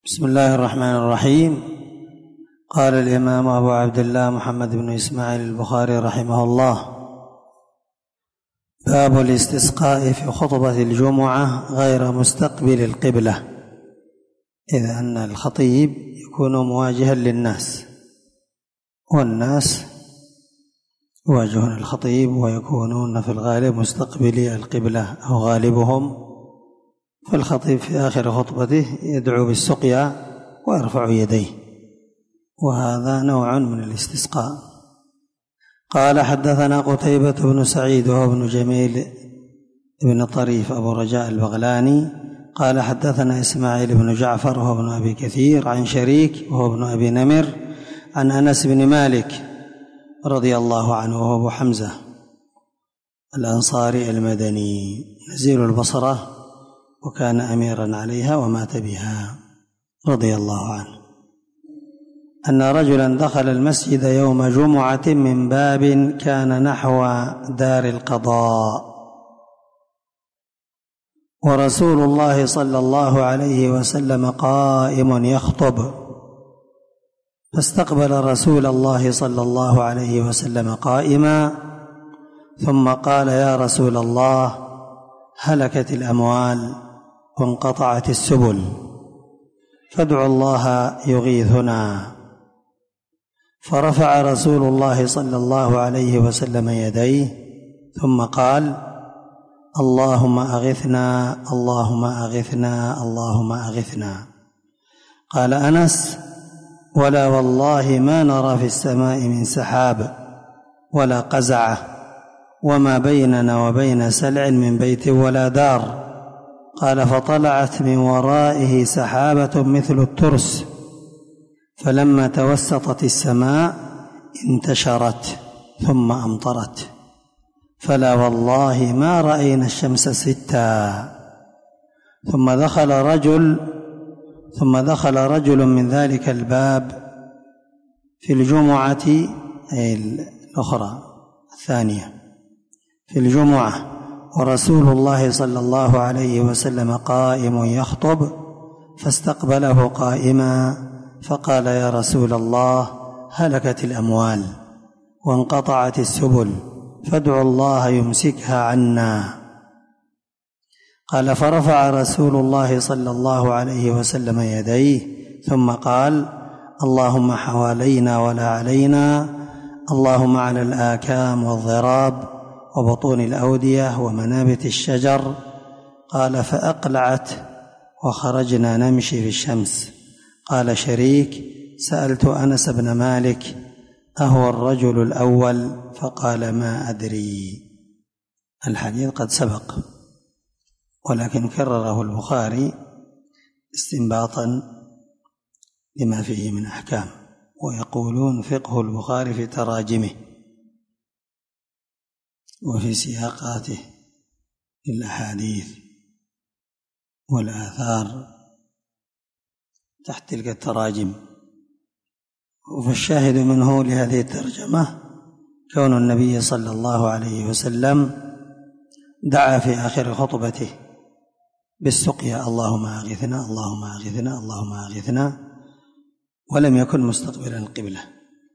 بسم الله الرحمن الرحيم. قال الإمام أبو عبد الله محمد بن إسماعيل البخاري رحمه الله: باب الاستسقاء في خطبة الجمعة غير مستقبل القبلة، إذا أن الخطيب يكون مواجها للناس والناس يواجهون الخطيب ويكونون في الغالب مستقبلي القبلة أو غالبهم، فالخطيب في آخر خطبته يدعو بالسقيا ويرفع يديه، وهذا نوع من الاستسقاء. قال: حدثنا قتيبة بن سعيد وهو ابن جميل بن طريف أبو رجاء البغلاني قال: حدثنا إسماعيل بن جعفر وهو ابن أبي كثير عن شريك وهو ابن أبي نمر عن أنس بن مالك رضي الله عنه وهو أبو حمزة الأنصاري المدني نزيل البصرة، وكان أميرا عليها ومات بها رضي الله عنه، أن رجلا دخل المسجد يوم جمعة من باب كان نحو دار القضاء، ورسول الله صلى الله عليه وسلم قائم يخطب، فاستقبل رسول الله صلى الله عليه وسلم قائما، ثم قال: يا رسول الله، هلكت الأموال وانقطعت السبل، فادعوا الله يغيثنا. فرفع رسول الله صلى الله عليه وسلم يديه ثم قال: اللهم أغثنا اللهم أغثنا اللهم أغثنا. قال أنس: ولا والله ما نرى في السماء من سحاب ولا قزعة، وما بيننا وبين سلع من بيت ولا دار. قال: فطلعت من ورائه سحابة مثل الترس، فلما توسطت السماء انتشرت ثم أمطرت، فلا والله ما رأينا الشمس ستا. ثم دخل رجل من ذلك الباب في الجمعة، أي الأخرى الثانية، في الجمعة، ورسول الله صلى الله عليه وسلم قائم يخطب، فاستقبله قائما فقال: يا رسول الله، هلكت الأموال وانقطعت السبل، فادعوا الله يمسكها عنا. قال: فرفع رسول الله صلى الله عليه وسلم يديه ثم قال: اللهم حوالينا ولا علينا، اللهم على الآكام والضراب وبطون الأودية ومنابت الشجر. قال: فأقلعت وخرجنا نمشي في الشمس. قال شريك: سألت أنس بن مالك: أهو الرجل الأول؟ فقال: ما أدري. الحديث قد سبق، ولكن كرره البخاري استنباطا لما فيه من أحكام، ويقولون فقه البخاري في تراجمه وفي سياقاته للأحاديث والآثار تحت تلك التراجم. فالشاهد منه لهذه الترجمة كون النبي صلى الله عليه وسلم دعا في آخر خطبته بالسقيا: اللهم أغثنا اللهم أغثنا اللهم أغثنا، ولم يكن مستقبلا القبلة،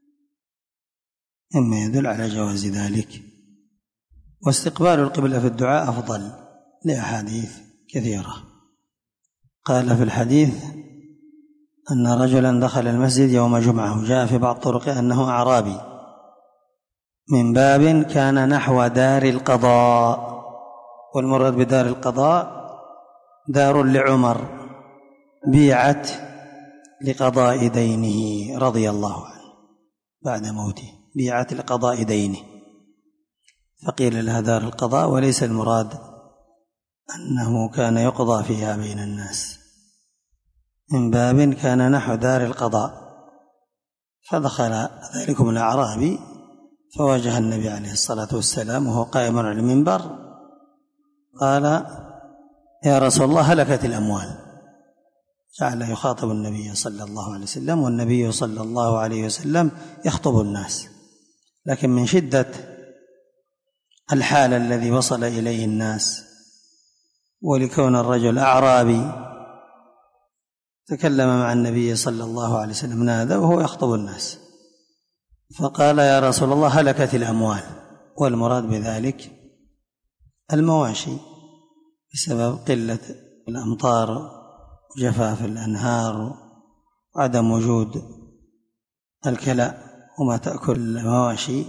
مما يدل على جواز ذلك. واستقبال القبلة في الدعاء أفضل لأحاديث كثيرة. قال في الحديث أن رجلا دخل المسجد يوم جمعة، وجاء في بعض طرق أنه أعرابي، من باب كان نحو دار القضاء، والمراد بدار القضاء دار لعمر بيعت لقضاء دينه رضي الله عنه بعد موته، بيعت لقضاء دينه، فقيل لها دار القضاء، وليس المراد أنه كان يقضى فيها بين الناس، من باب كان نحو دار القضاء. فدخل ذلكم الأعرابي فواجه النبي عليه الصلاة والسلام وهو قائم على المنبر، قال: يا رسول الله، هلكت الأموال. جعل يخاطب النبي صلى الله عليه وسلم، والنبي صلى الله عليه وسلم يخطب الناس، لكن من شدة الحال الذي وصل إليه الناس، ولكون الرجل أعرابي تكلم مع النبي صلى الله عليه وسلم، نادى وهو يخطب الناس، فقال يا رسول الله هلكت الأموال، والمراد بذلك المواشي بسبب قلة الأمطار وجفاف الأنهار وعدم وجود الكلأ وما تأكل المواشي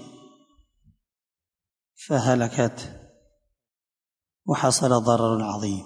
فهلكت وحصل ضرر عظيم.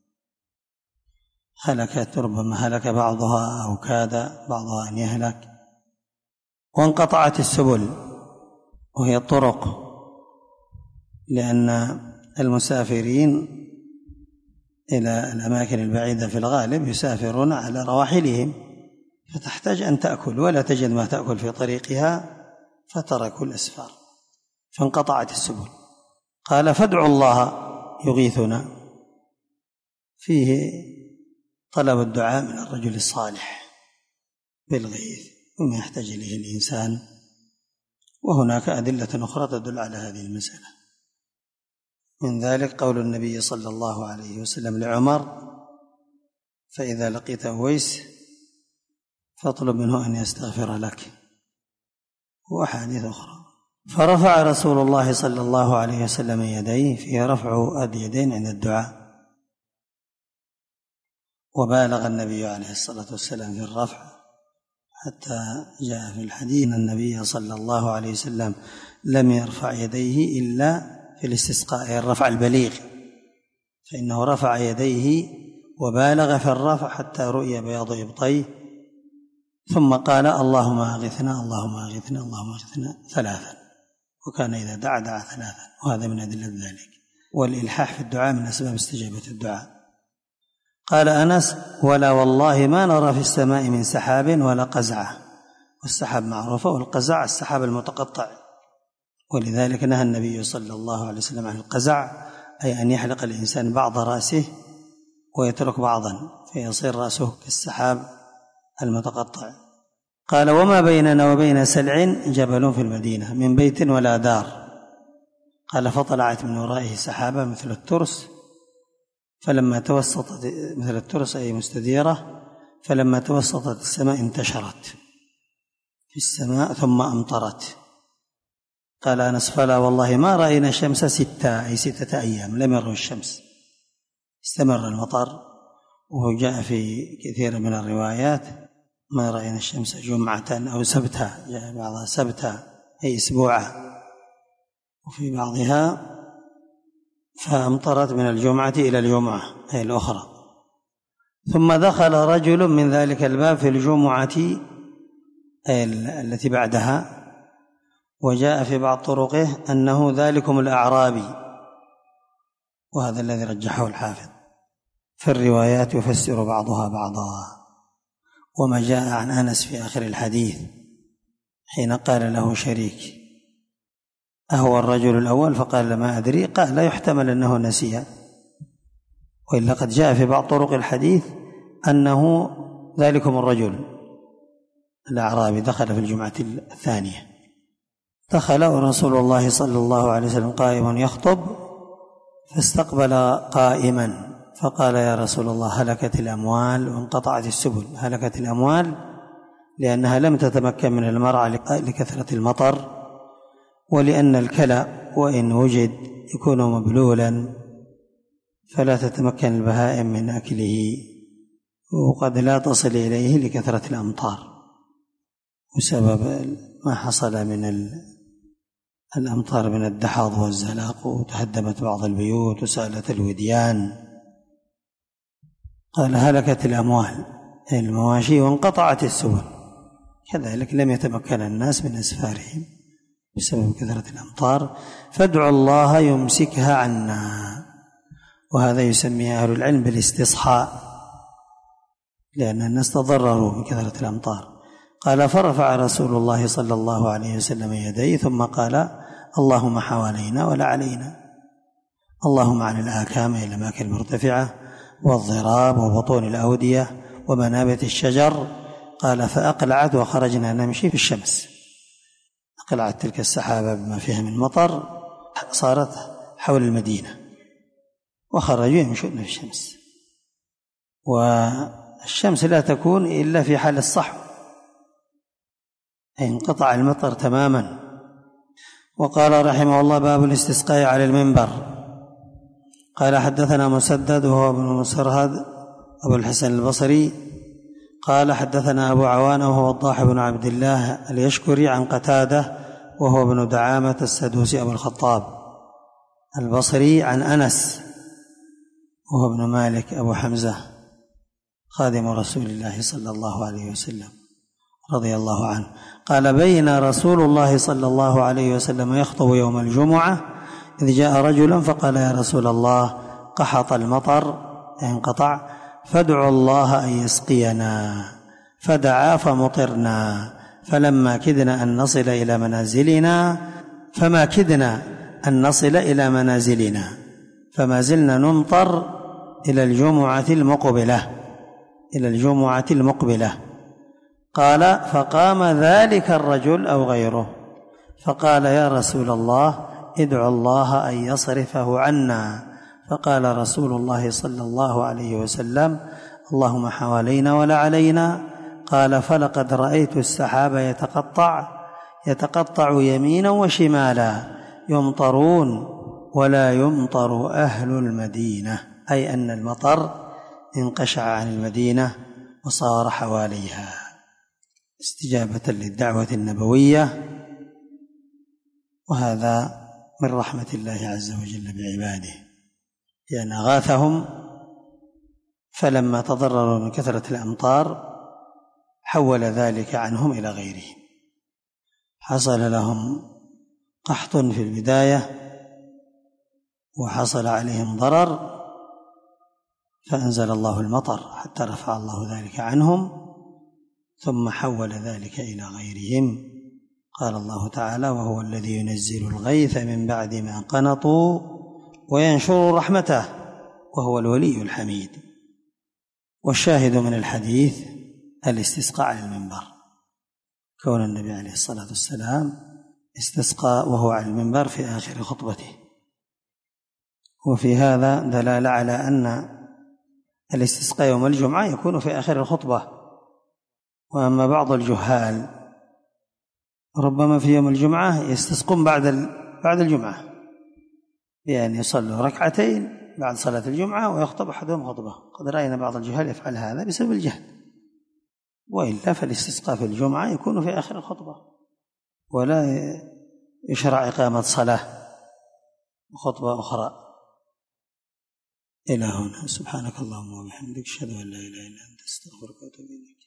هلكت، ربما هلك بعضها أو كاد بعضها أن يهلك. وانقطعت السبل وهي الطرق، لأن المسافرين إلى الأماكن البعيدة في الغالب يسافرون على رواحلهم، فتحتاج أن تأكل ولا تجد ما تأكل في طريقها فتركوا الأسفار، فانقطعت السبل. قال فادعوا الله يغيثنا، فيه طلب الدعاء من الرجل الصالح بالغيث وما يحتاج إليه الإنسان، وهناك أدلة أخرى تدل على هذه المسألة. من ذلك قول النبي صلى الله عليه وسلم لعمر فإذا لقيت أويس فاطلب منه أن يستغفر لك، وأحاديث أخرى. فرفع رسول الله صلى الله عليه وسلم يديه، فيه رفع اليدين عند الدعاء، وبالغ النبي عليه الصلاة والسلام في الرفع، حتى جاء في الحديث أن النبي صلى الله عليه وسلم لم يرفع يديه إلا في الاستسقاء، الرفع البليغ، فإنه رفع يديه وبالغ في الرفع حتى رؤي بياض إبطيه، ثم قال اللهم أغثنا اللهم أغثنا اللهم أغثنا ثلاثا، وكان إذا دعا ثلاثا، وهذا من أدلة ذلك. والإلحاح في الدعاء من أسباب استجابة الدعاء. قال أنس ولا والله ما نرى في السماء من سحاب ولا قزعة، والسحاب معروفة، والقزع السحاب المتقطع، ولذلك نهى النبي صلى الله عليه وسلم عن القزع، أي أن يحلق الإنسان بعض رأسه ويترك بعضا فيصير رأسه كالسحاب المتقطع. قال وما بيننا وبين سلع جبل في المدينة من بيت ولا دار. قال فطلعت من ورائه سحابة مثل الترس، فلما توسطت مثل الترس أي مستديرة، فلما توسطت السماء انتشرت في السماء ثم أمطرت. قال أنس فلا والله ما رأينا الشمس 6 أيام لم يروا الشمس، استمر المطر. وجاء في كثير من الروايات ما رأينا الشمس جمعة أو سبتة، جاء بعضها سبتة أي أسبوعة، وفي بعضها فأمطرت من الجمعة إلى الجمعة أي الأخرى. ثم دخل رجل من ذلك الباب في الجمعة التي بعدها، وجاء في بعض طرقه أنه ذلكم الأعرابي، وهذا الذي رجحه الحافظ. في الروايات يفسر بعضها بعضا. وما جاء عن أنس في آخر الحديث حين قال له شريك أهو الرجل الأول؟ فقال ما أدري. قال لا يحتمل أنه نسي، وإلا قد جاء في بعض طرق الحديث أنه ذلكم الرجل الأعرابي دخل في الجمعة الثانية. دخل ورسول الله صلى الله عليه وسلم قائم يخطب، فاستقبل قائما فقال يا رسول الله هلكت الأموال وانقطعت السبل. هلكت الأموال لأنها لم تتمكن من المرعى لكثرة المطر، ولأن الكلأ وإن وجد يكون مبلولا فلا تتمكن البهائم من أكله، وقد لا تصل إليه لكثرة الأمطار بسبب ما حصل من الأمطار من الدحض والزلق، وتهدمت بعض البيوت وسالت الوديان. قال هلكت الأموال المواشي وانقطعت السبل، كذلك لم يتمكن الناس من أسفارهم بسبب كثرة الأمطار، فادعوا الله يمسكها عنا. وهذا يسميه أهل العلم بالاستصحاء، لأن الناس تضرروا بكثرة الأمطار. قال فرفع رسول الله صلى الله عليه وسلم يديه ثم قال اللهم حوالينا ولا علينا، اللهم عن الآكام إلى الأماكن المرتفعة والضراب وبطون الأودية ومنابت الشجر. قال فأقلعت وخرجنا نمشي في الشمس. أقلعت تلك السحابة بما فيها من مطر، صارت حول المدينة، وخرجوا يمشون في الشمس. الشمس لا تكون إلا في حال الصحو، أي انقطع المطر تماما. وقال رحمه الله: باب الاستسقاء على المنبر. قال: حدثنا مسدد وهو ابن مسرهد أبو الحسن البصري قال: حدثنا أبو عوانة وهو وضاح بن عبد الله اليشكري عن قتادة وهو ابن دعامة السدوسي أبو الخطاب البصري عن أنس وهو ابن مالك أبو حمزة خادم رسول الله صلى الله عليه وسلم رضي الله عنه قال: بين رسول الله صلى الله عليه وسلم يخطب يوم الجمعة إذ جاء رجل فقال: يا رسول الله، قحط المطر انقطع، فادعوا الله أن يسقينا. فدعا فمطرنا، فلما كدنا أن نصل إلى منازلنا فما زلنا نمطر إلى الجمعة المقبلة. قال: فقام ذلك الرجل أو غيره فقال: يا رسول الله، ادعوا الله أن يصرفه عنا. فقال رسول الله صلى الله عليه وسلم: اللهم حوالينا ولا علينا. قال: فلقد رأيت السحاب يتقطع يمينا وشمالا يمطرون ولا يمطر أهل المدينة، أي أن المطر انقشع عن المدينة وصار حواليها استجابة للدعوة النبوية. وهذا من رحمة الله عز وجل بعباده، لأن أغاثهم، فلما تضرروا من كثرة الأمطار حول ذلك عنهم إلى غيرهم. حصل لهم قحط في البداية وحصل عليهم ضرر، فأنزل الله المطر حتى رفع الله ذلك عنهم، ثم حول ذلك إلى غيرهم. قال الله تعالى: وهو الذي ينزل الغيث من بعد ما قنطوا وينشر رحمته وهو الولي الحميد. والشاهد من الحديث الاستسقاء على المنبر، كون النبي عليه الصلاة والسلام استسقى وهو على المنبر في آخر خطبته. وفي هذا دلالة على أن الاستسقاء يوم الجمعة يكون في آخر الخطبة. وأما بعض الجهال ربما في يوم الجمعة يستسقون بعد الجمعة، بأن يصلوا ركعتين بعد صلاة الجمعة ويخطب أحدهم خطبة. قد رأينا بعض الجهال يفعل هذا بسبب الجهل، وإلا فالاستسقاء في الجمعة يكون في آخر الخطبة، ولا يشرع إقامة صلاة وخطبة أخرى. إلى هنا. سبحانك اللهم وبحمدك، أشهد أن لا إله إلا أنت، أستغفرك وأتوب إليك.